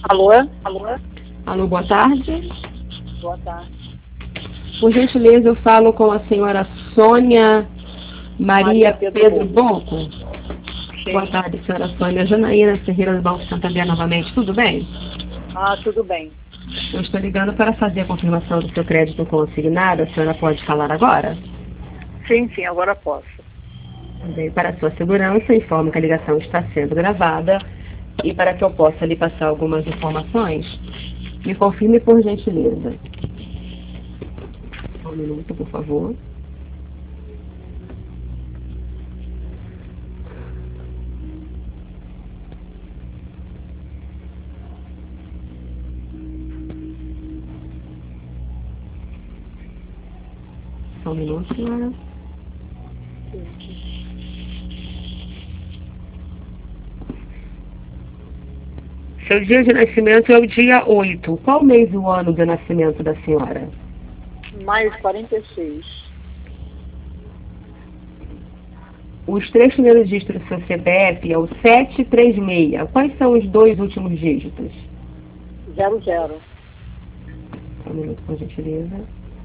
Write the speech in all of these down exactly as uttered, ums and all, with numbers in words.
Alô? Alô? Alô, boa tarde. Boa tarde. Por gentileza, eu falo com a senhora Sônia Maria, Maria Pedro Pedro Bonco. Bonco. Sim. Boa tarde, senhora Sônia. Janaína Ferreira do Banco Santander novamente, tudo bem? Ah, tudo bem. Eu estou ligando para fazer a confirmação do seu crédito consignado. A senhora pode falar agora? Sim, sim, agora posso. Bem, para a sua segurança, informo que a ligação está sendo gravada e para que eu possa lhe passar algumas informações, me confirme por gentileza. Um minuto, por favor. Só um minuto, senhora. Seu dia de nascimento é o dia oito. Qual mês e o ano de nascimento da senhora? Mais quarenta e seis. Os três primeiros dígitos do seu C P F é o sete três seis. Quais são os dois últimos dígitos? Zero, zero. Só um minuto, por gentileza.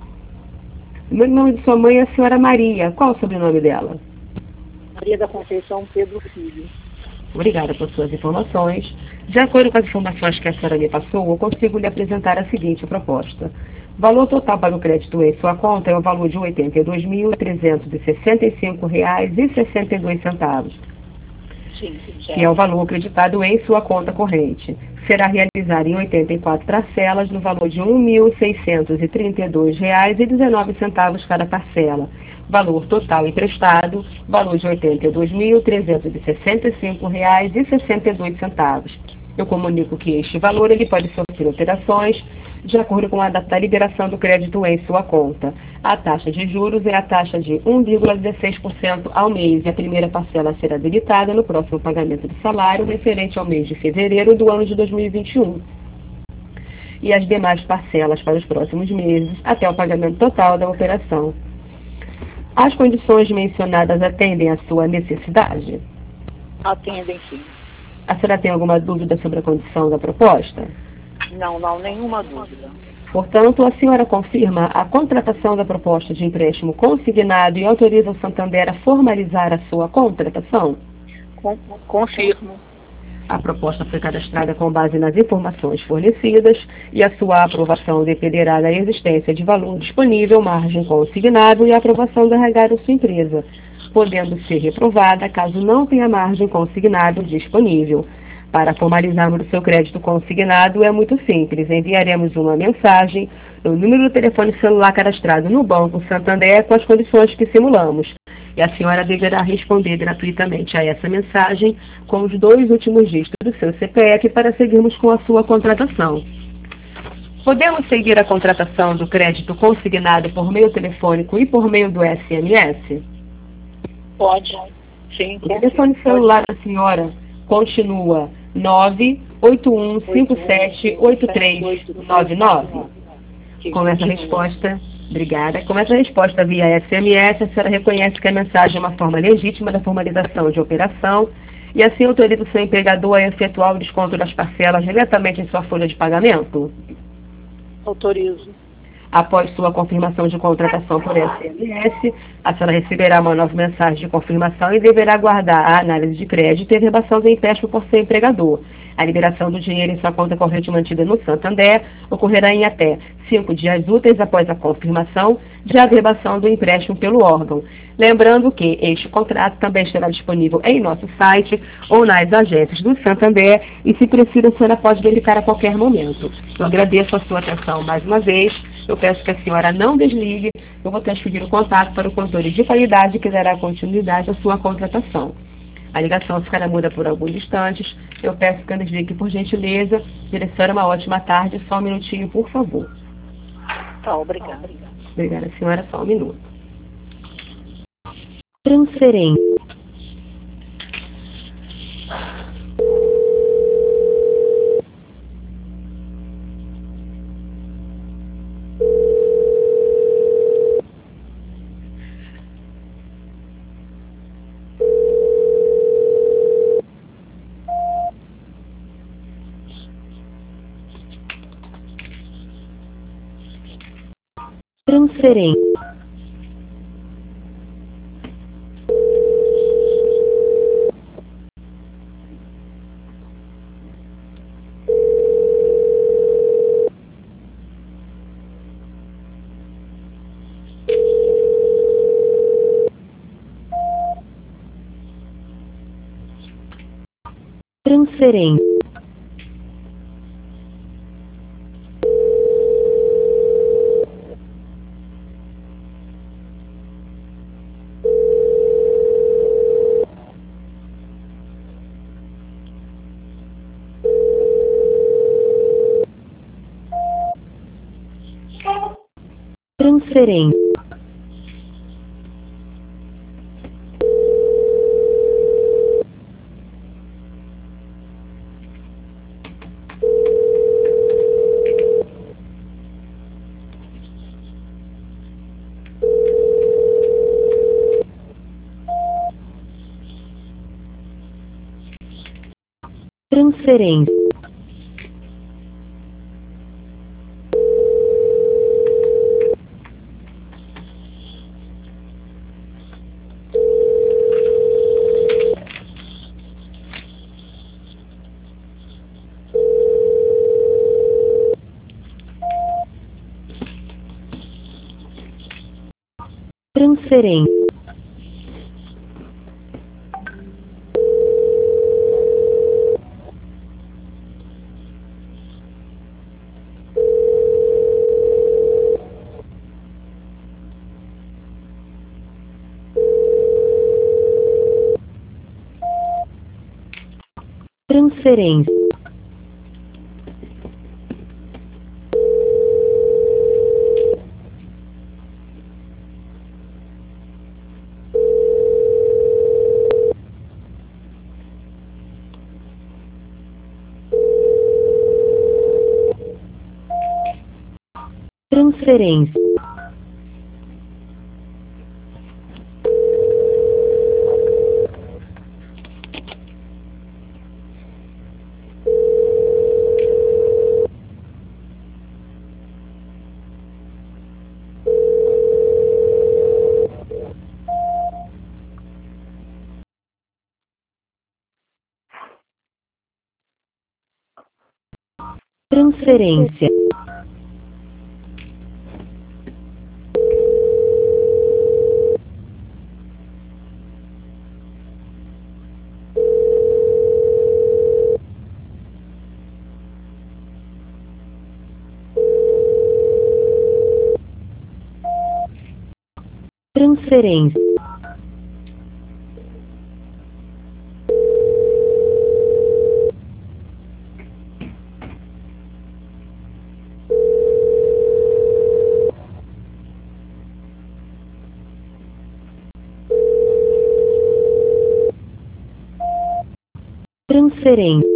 O nome de sua mãe é a senhora Maria. Qual o sobrenome dela? Maria da Conceição Pedro Filho. Obrigada por suas informações. De acordo com as informações que a senhora me passou, eu consigo lhe apresentar a seguinte proposta. O valor total para o crédito em sua conta é o valor de oitenta e dois mil, trezentos e sessenta e cinco reais e sessenta e dois centavos, Sim, que é o valor acreditado em sua conta corrente. Será realizado em oitenta e quatro parcelas no valor de um mil seiscentos e trinta e dois reais e dezenove centavos cada parcela. Valor total emprestado, valor de oitenta e dois mil, trezentos e sessenta e cinco reais e sessenta e dois centavos. Eu comunico que este valor ele pode sofrer alterações de acordo com a data da liberação do crédito em sua conta. A taxa de juros é a taxa de um vírgula dezesseis por cento ao mês e a primeira parcela será debitada no próximo pagamento de salário referente ao mês de fevereiro do ano de dois mil e vinte e um. E as demais parcelas para os próximos meses até o pagamento total da operação. As condições mencionadas atendem à sua necessidade? Atendem, sim. A senhora tem alguma dúvida sobre a condição da proposta? Não, não, nenhuma dúvida. Portanto, a senhora confirma a contratação da proposta de empréstimo consignado e autoriza o Santander a formalizar a sua contratação? Com, confirmo. A proposta foi cadastrada com base nas informações fornecidas e a sua aprovação dependerá da existência de valor disponível, margem consignado e aprovação do R H da sua empresa, podendo ser reprovada caso não tenha margem consignado disponível. Para formalizarmos o seu crédito consignado é muito simples. Enviaremos uma mensagem no número do telefone celular cadastrado no Banco Santander com as condições que simulamos. E a senhora deverá responder gratuitamente a essa mensagem com os dois últimos dígitos do seu C P F para seguirmos com a sua contratação. Podemos seguir a contratação do crédito consignado por meio telefônico e por meio do S M S? Pode. Sim, O telefone celular da senhora continua nove oito um cinco sete oito três nove nove. Com essa resposta, obrigada. Com essa resposta via S M S, a senhora reconhece que a mensagem é uma forma legítima da formalização de operação e assim autoriza o seu empregador a efetuar o desconto das parcelas diretamente em sua folha de pagamento? Autorizo. Após sua confirmação de contratação por S M S, a senhora receberá uma nova mensagem de confirmação e deverá aguardar a análise de crédito e a verbação do empréstimo por seu empregador. A liberação do dinheiro em sua conta corrente mantida no Santander ocorrerá em até cinco dias úteis após a confirmação de averbação do empréstimo pelo órgão. Lembrando que este contrato também estará disponível em nosso site ou nas agências do Santander e, se precisa, a senhora pode verificar a qualquer momento. Eu agradeço a sua atenção mais uma vez. Eu peço que a senhora não desligue. Eu vou transferir o contato para o controle de qualidade que dará continuidade à sua contratação. A ligação ficará muda por alguns instantes. Eu peço que não desligue, por gentileza. Diretora, uma ótima tarde. Só um minutinho, por favor. Tá, obrigada. Obrigada, senhora. Só um minuto. Transferência. Transferência. Transferência. Transferência. Transferência. Transferência. Transferência. Transferência. Transferência. Transferência. Transferência.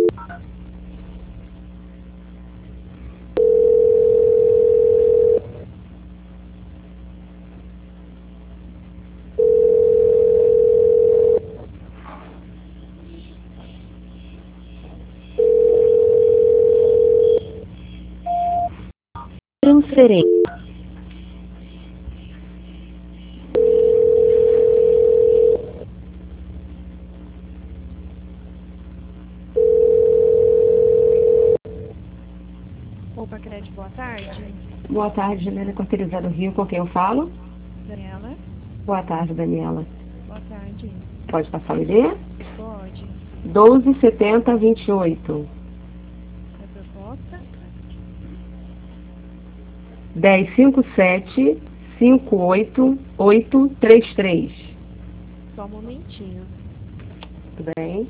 Transferência. Opa, Crédito, boa tarde. Boa tarde, Juliana Corterizar do Rio, com quem eu falo? Daniela, Boa tarde, Daniela. boa tarde. Pode passar o I D? Pode. doze setenta vinte e oito. A proposta? dez cinquenta e sete cinquenta e oito oito trinta e três. Só um momentinho. Tudo bem?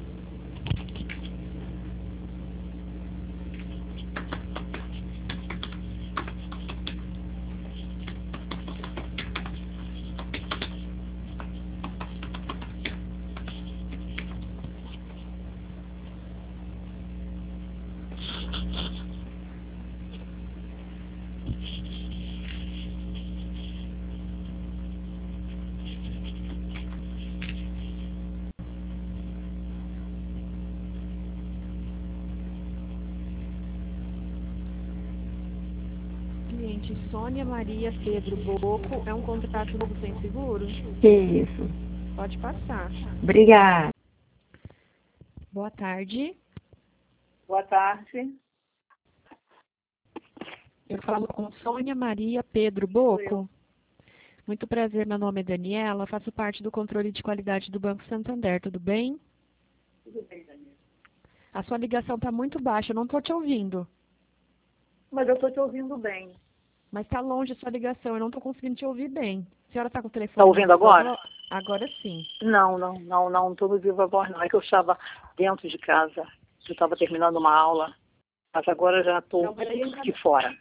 cliente Sônia Maria Pedro Boco. É um contrato novo sem seguro? Isso. Pode passar. Obrigada. Boa tarde. Boa tarde. Eu falo com Sônia Maria Pedro Boco. Muito prazer, meu nome é Daniela, faço parte do controle de qualidade do Banco Santander, tudo bem? Tudo bem, Daniela. A sua ligação está muito baixa, eu não estou te ouvindo. Mas eu estou te ouvindo bem. Mas está longe a sua ligação, eu não estou conseguindo te ouvir bem. A senhora está com o telefone? Está ouvindo agora? Agora sim. Não, não, não, não estou no vivo agora, não. É que eu estava dentro de casa, eu estava terminando uma aula, mas agora já estou aqui fora.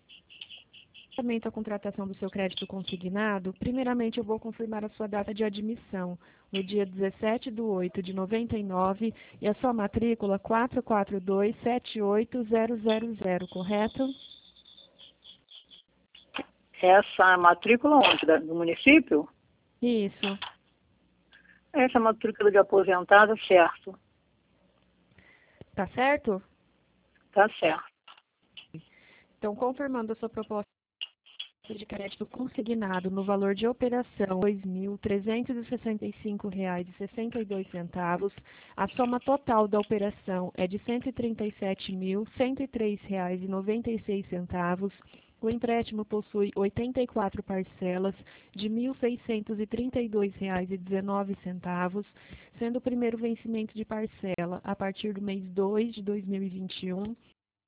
A contratação do seu crédito consignado, primeiramente eu vou confirmar a sua data de admissão, no dia dezessete de oito de noventa e nove, e a sua matrícula quatro quatro dois sete oito zero zero zero, correto? Essa matrícula onde? Da- Do município? Isso. Essa matrícula de aposentada, certo. Tá certo? Tá certo. Então, confirmando a sua proposta de crédito consignado no valor de operação dois mil trezentos e sessenta e cinco reais e sessenta e dois centavos, a soma total da operação é de cento e trinta e sete mil cento e três reais e noventa e seis centavos. O empréstimo possui oitenta e quatro parcelas de mil seiscentos e trinta e dois reais e dezenove centavos, sendo o primeiro vencimento de parcela a partir do mês dois de dois mil e vinte e um.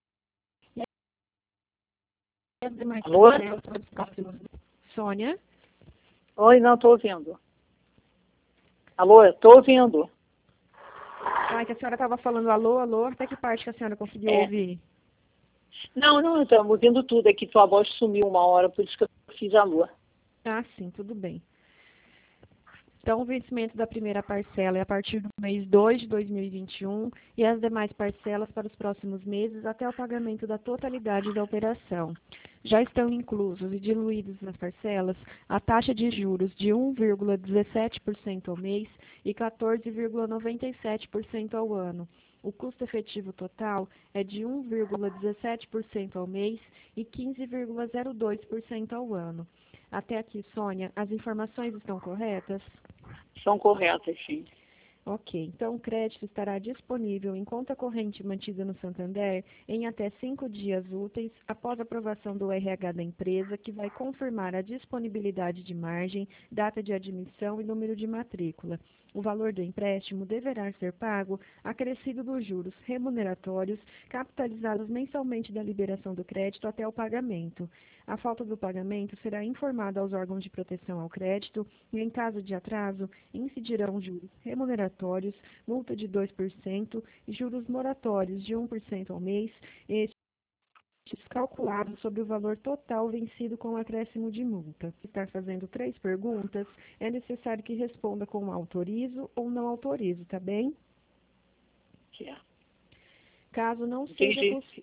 Alô? Sônia? Oi, não, estou ouvindo. Alô, estou ouvindo. Ah, que a senhora estava falando alô, alô, até que parte que a senhora conseguiu É. ouvir? Não, não, estamos ouvindo tudo. É que tua voz sumiu uma hora, por isso que eu fiz a lua. Ah, sim, tudo bem. Então, o vencimento da primeira parcela é a partir do mês dois de dois mil e vinte e um e as demais parcelas para os próximos meses até o pagamento da totalidade da operação. Já estão inclusos e diluídos nas parcelas a taxa de juros de um vírgula dezessete por cento ao mês e quatorze vírgula noventa e sete por cento ao ano. O custo efetivo total é de um vírgula dezessete por cento ao mês e quinze vírgula zero dois por cento ao ano. Até aqui, Sônia, as informações estão corretas? São corretas, sim. Ok, então o crédito estará disponível em conta corrente mantida no Santander em até cinco dias úteis após a aprovação do R H da empresa, que vai confirmar a disponibilidade de margem, data de admissão e número de matrícula. O valor do empréstimo deverá ser pago acrescido dos juros remuneratórios capitalizados mensalmente da liberação do crédito até o pagamento. A falta do pagamento será informada aos órgãos de proteção ao crédito e, em caso de atraso, incidirão juros remuneratórios, multa de dois por cento e juros moratórios de um por cento ao mês, estes calculados sobre o valor total vencido com o acréscimo de multa. Se está fazendo três perguntas, é necessário que responda com autorizo ou não autorizo, tá bem? Certo. Caso não seja Entendi. possível...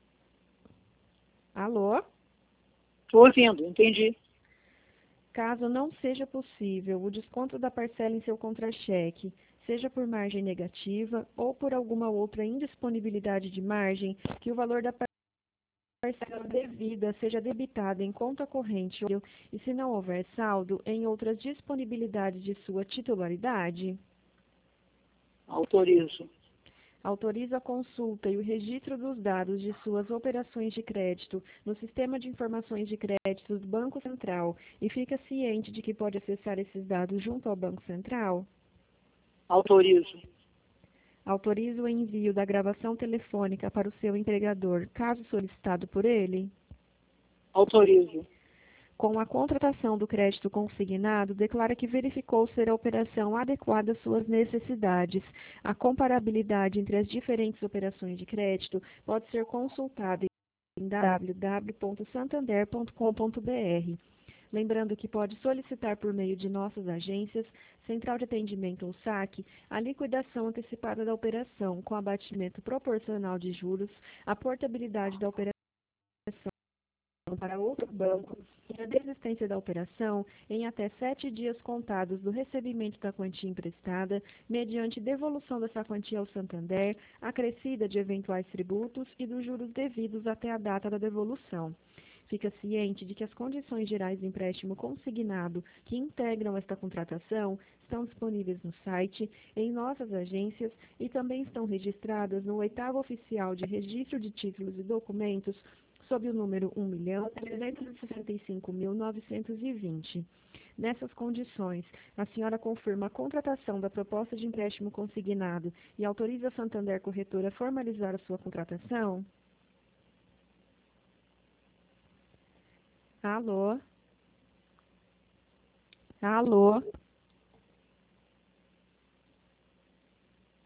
Alô? Estou ouvindo, entendi. Caso não seja possível o desconto da parcela em seu contra-cheque, seja por margem negativa ou por alguma outra indisponibilidade de margem, que o valor da parcela devida seja debitado em conta corrente e, se não houver saldo, em outras disponibilidades de sua titularidade. Autorizo. Autoriza a consulta e o registro dos dados de suas operações de crédito no Sistema de Informações de Créditos do Banco Central e fica ciente de que pode acessar esses dados junto ao Banco Central? Autorizo. Autoriza o envio da gravação telefônica para o seu empregador, caso solicitado por ele? Autorizo. Com a contratação do crédito consignado, declara que verificou ser a operação adequada às suas necessidades. A comparabilidade entre as diferentes operações de crédito pode ser consultada em w w w ponto santander ponto com ponto b r. Lembrando que pode solicitar por meio de nossas agências, Central de Atendimento ou saque, a liquidação antecipada da operação, com abatimento proporcional de juros, a portabilidade da operação para outro banco e a desistência da operação em até sete dias contados do recebimento da quantia emprestada, mediante devolução dessa quantia ao Santander, acrescida de eventuais tributos e dos juros devidos até a data da devolução. fica ciente de que as condições gerais do empréstimo consignado que integram esta contratação estão disponíveis no site, em nossas agências e também estão registradas no oitavo oficial de registro de títulos e documentos sob o número um milhão trezentos e sessenta e cinco mil novecentos e vinte. Nessas condições, a senhora confirma a contratação da proposta de empréstimo consignado e autoriza a Santander Corretora a formalizar a sua contratação? Alô? Alô?